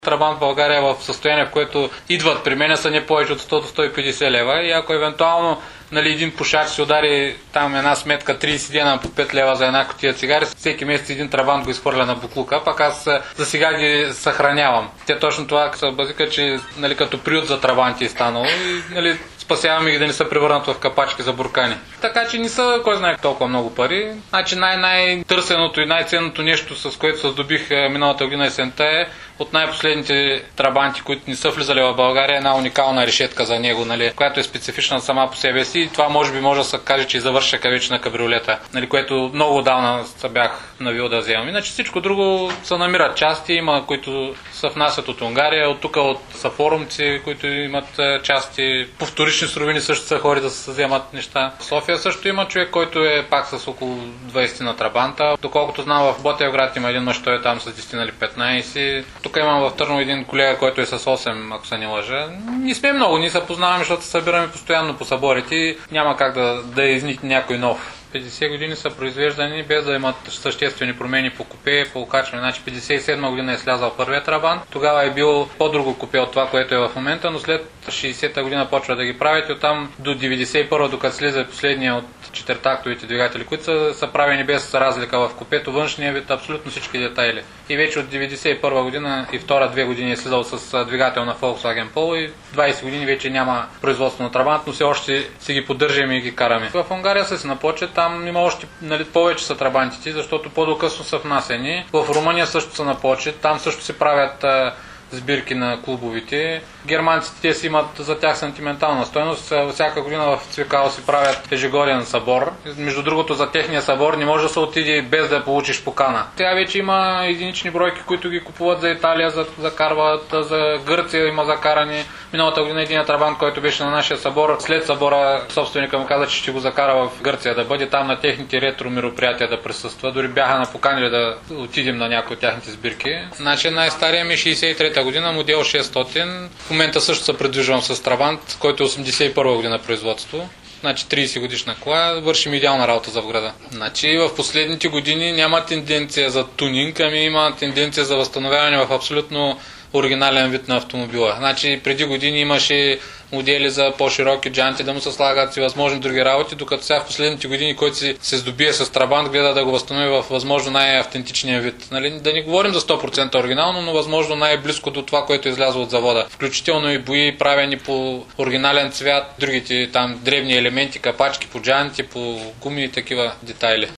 Трабант в България е в състояние, в което идват при мен са не повече от 100 до 150 лева и ако евентуално един пушач си удари там една сметка 30 дена по 5 лева за една кутия цигари, всеки месец един трабант го изхвърля на буклука, пак аз за сега ги съхранявам. Те точно това са базика, че като приют за трабанти е станало и спасяваме ги да не се превърнат в капачки за буркани. Така че не са кой знае толкова много пари. Значи най-търсеното и най-ценното нещо, с което се здобих миналата година есента е от най-последните трабанти, които не са влизали в България, една уникална решетка за него, която е специфична сама по себе си. И това може да се каже, че завършека вече на кабриолета, което много отдавна се бях навил да вземам. Иначе всичко друго се намират части, има които се внасят от Унгария, от тук от сафорумци, които имат части, по вторични суровини също са хори да се вземат неща. В София също има човек, който е пак с около 20 на трабанта. Доколкото знам, в Ботевград има един мъж, той е там с 10 или 15. Тук имам в Търново един колега, който е с 8, ако се не лъжа. Не сме много, ние се познаваме, защото се събираме постоянно по съборите и няма как да изникне някой нов. 50 години са произвеждани без да имат съществени промени по купе, по окачване. Значи 57 година е слязал първият трабант, тогава е бил по-друго купе от това, което е в момента, но след 60-та година почва да ги правят и оттам до 91-та, докато слиза последния от четиритактовите двигатели, които са правени без разлика в купето, външния вид, абсолютно всички детайли. И вече от 91 година и втора 2 години е слизал с двигател на Volkswagen Polo и 20 години вече няма производство на трабант, но все още си ги поддържаме и ги караме. В Унгария са си на почет, там има още повече са трабантите, защото по-докъсно са внасени. В Румъния също са на почет, там също се правят сбирки на клубовите. Германците те си имат за тях сантиментална стойност. Всяка година в Цвикало си правят ежегоден събор. Между другото, за техния събор не може да се отиде без да получиш покана. Сега вече има единични бройки, които ги купуват за Италия, закарват, за Гърция има закарани. Миналата година един трабант, който беше на нашия събор, след събора собственика му каза, че ще го закара в Гърция, да бъде там на техните ретро мероприятия да присъства. Дори бяха напоканили да отидем на някои от тяхните сбирки. Значи най-стария ми е 63-та година, модел 600. В момента също се придвижвам с трабант, който е 81 година производство. Значи 30 годишна кола, вършим идеална работа за в града. Значи в последните години няма тенденция за тунинг, ами има тенденция за възстановяване в абсолютно оригинален вид на автомобила. Значи преди години имаше модели за по-широки джанти, да му се слагат и възможни други работи, докато сега в последните години, който се здобие с трабант, гледа да го възстанови в възможно най-автентичния вид. Да не говорим за 100% оригинално, но възможно най-близко до това, което е излязло от завода. Включително и бои, правени по оригинален цвят, другите там древни елементи, капачки по джанти, по гумени такива детайли.